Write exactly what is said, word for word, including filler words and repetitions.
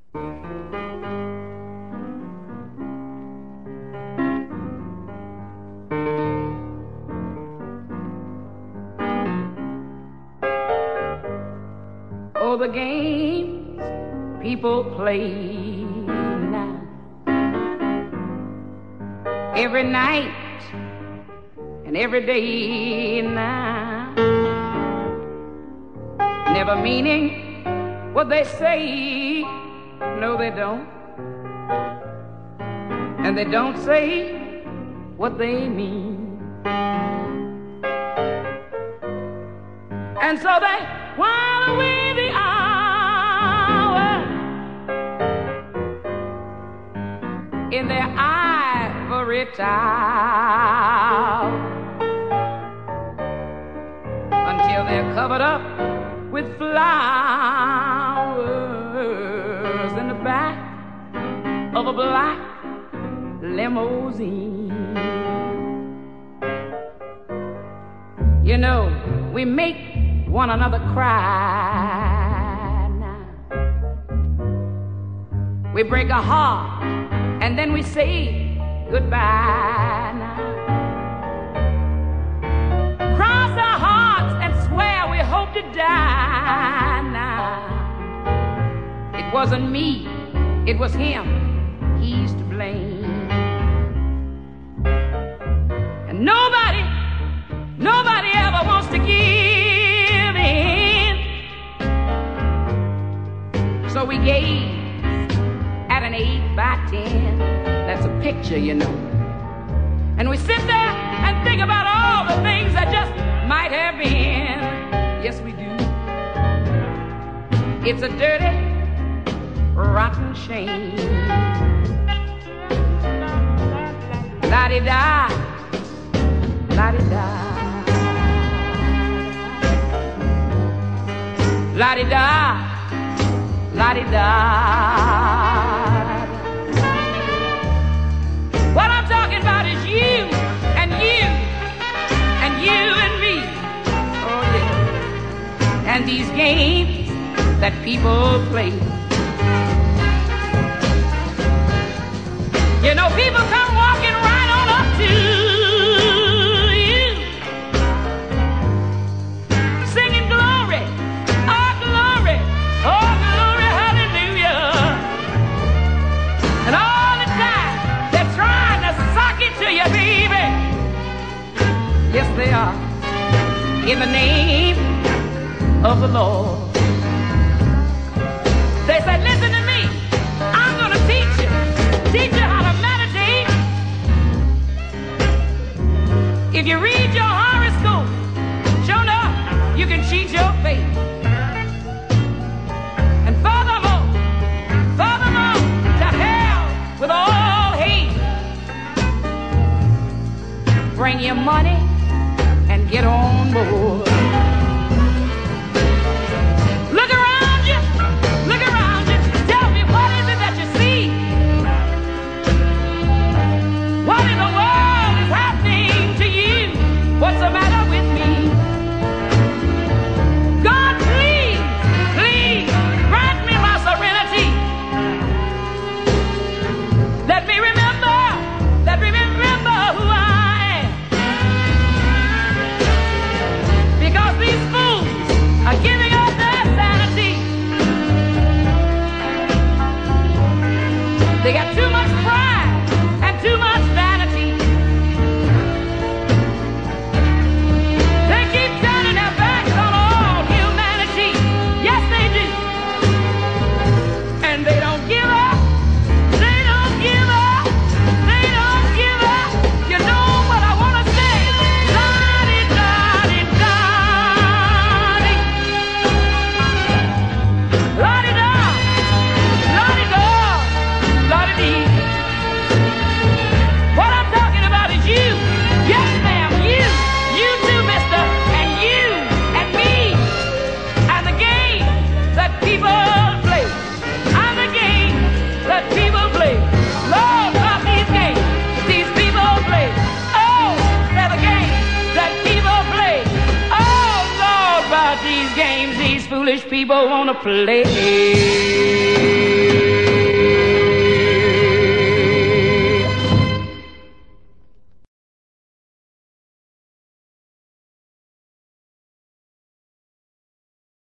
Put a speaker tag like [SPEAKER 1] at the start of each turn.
[SPEAKER 1] Oh, the games people play now, every night and every day now, never meaning what they say. No, they don't. And they don't say what they mean. And so they while away the hour in their ivory tower until they're covered up with flowers in the back of a black limousine. You know, we make one another cry now. We break a heart and then we say goodbye now. Cross our hearts and swear we hope to die now. It wasn't me, it was him, he's to blame. And nobody, nobody ever wants to give in. So we gaze at an eight by ten. That's a picture, you know. And we sit there and think about all the things that just might have been. Yes, we do. It's a dirty, rotten shame. La-di-da, la-di-da, la-di-da, la-di-da. What I'm talking about is you and you and you and me. Oh yeah. And these games that people play. You know, people come walking right on up to you, singing glory, oh glory, oh glory, hallelujah. And all the time they're trying to sock it to you, baby. Yes, they are. In the name of the Lord. They said, listen to me, I'm going to teach you, teach you how to meditate. If you read your horoscope, sure enough, you can cheat your fate. And furthermore, furthermore, to hell with all hate. Bring your money and get on board. Look around you, look around you. Tell me, what is it that you see? What in the world is happening to you? What's the matter with me? God, please, please, grant me my serenity. Let me remember, let me remember who I am. Because these fools are giving up their sanity. They got too much pride and too much vanity. They keep turning their backs on all humanity. Yes, they do. And they don't give up. They don't give up. They don't give up. You know what I want to say? La-di-da-di-da-di. La-di-da. La-di-da. La-di-dee. What I'm talking about is you. Yes, ma'am, you. You too, mister. And you and me. And the game that people play. And the game that people play. Lord, love these games these people play. Oh, they're the games that people play. Oh, Lord, about these games these foolish people want to play.